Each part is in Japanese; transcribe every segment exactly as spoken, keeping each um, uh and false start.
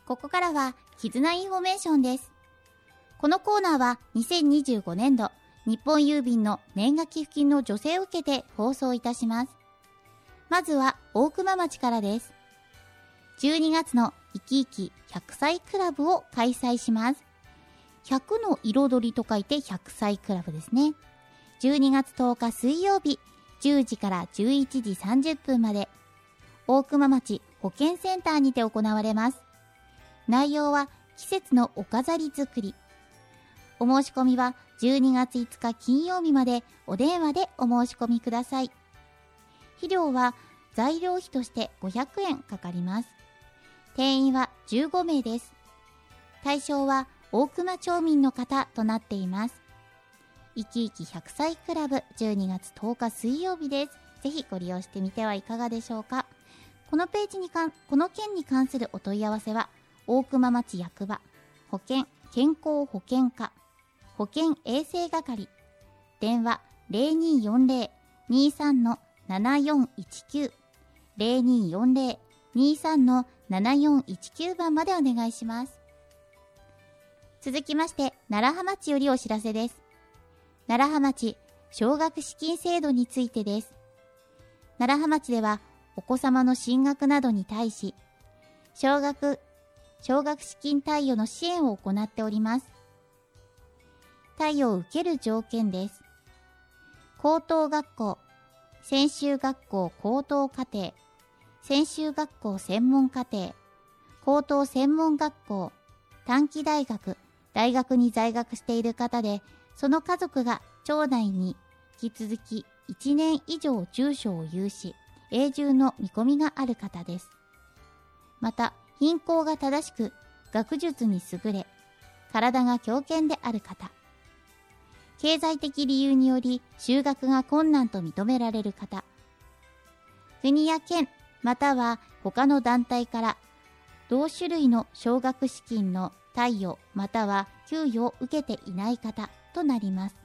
ここからは絆インフォメーションです。このコーナーはにせんにじゅうごねんど日本郵便の年賀寄付金の助成を受けて放送いたします。まずは大熊町からです。じゅうにがつのいきいきひゃくさいクラブを開催します。ひゃくの彩りと書いてひゃくさいクラブですね。じゅうにがつとおか水曜日じゅうじからじゅういちじさんじゅっぷんまで大熊町保健センターにて行われます。内容は季節のお飾り作り。お申し込みはじゅうにがついつか金曜日までお電話でお申し込みください。肥料は材料費としてごひゃくえんかかります。定員はじゅうごめいです。対象は大熊町民の方となっています。いきいきひゃくさいクラブじゅうにがつとおか水曜日です。ぜひご利用してみてはいかがでしょうか。このページにかん、この件に関するお問い合わせは大熊町役場保健健康保険課保健衛生係電話 ゼロにーよんゼロ にーさん ななよんいちきゅう ゼロにーよんゼロ にーさん ななよんいちきゅう 番までお願いします。続きまして楢葉町よりお知らせです。楢葉町奨学資金制度についてです。楢葉町ではお子様の進学などに対し奨学奨学資金貸与の支援を行っております。貸与を受ける条件です。高等学校、専修学校高等課程、専修学校専門課程、高等専門学校、短期大学、大学に在学している方で、その家族が町内に引き続きいちねん以上住所を有し、永住の見込みがある方です。また、品行が正しく、学術に優れ、体が強健である方、経済的理由により就学が困難と認められる方、国や県または他の団体から同種類の奨学資金の貸与または給与を受けていない方となります。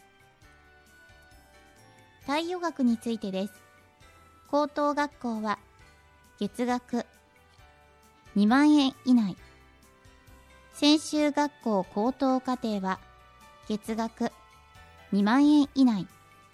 貸与額についてです。高等学校は月額にまんえん以内、専修学校高等課程は月額にまんえん以内、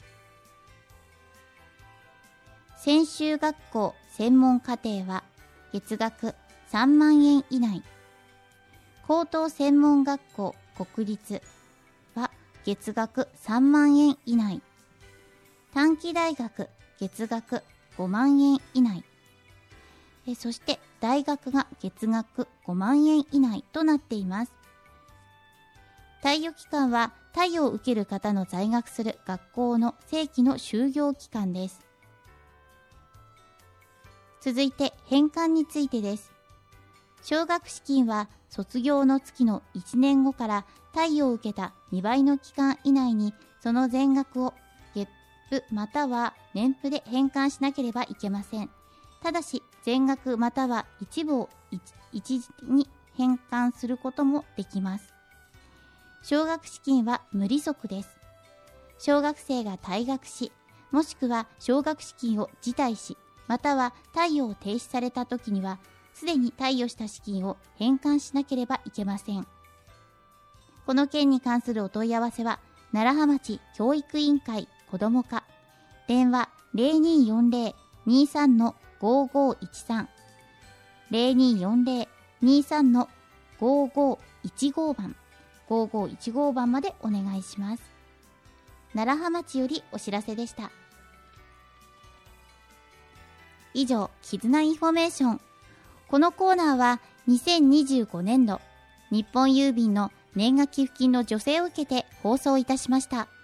専修学校専門課程は月額さんまんえん以内、高等専門学校国立は月額さんまんえん以内、短期大学月額ごまんえん以内、えそして大学が月額ごまんえん以内となっています。貸与期間は貸与を受ける方の在学する学校の正規の就業期間です。続いて返還についてです。奨学資金は卒業の月のいちねんごから貸与を受けたにばいの期間以内にその全額を月付または年付で返還しなければいけません。ただし全額または一部を一時に返還することもできます。奨学資金は無利息です。小学生が退学し、もしくは奨学資金を辞退し、または貸与を停止されたときには、すでに貸与した資金を返還しなければいけません。この件に関するお問い合わせは、楢葉町教育委員会子ども課、電話 ゼロにーよんゼロ にーさん ごーごーいちさん、ゼロにーよんゼロ にーさん ごーごーいちご 番、ごーごーいちご 番までお願いします。楢葉町よりお知らせでした。以上、絆インフォメーション。このコーナーはにせんにじゅうごねんど日本郵便の年賀寄付金の助成を受けて放送いたしました。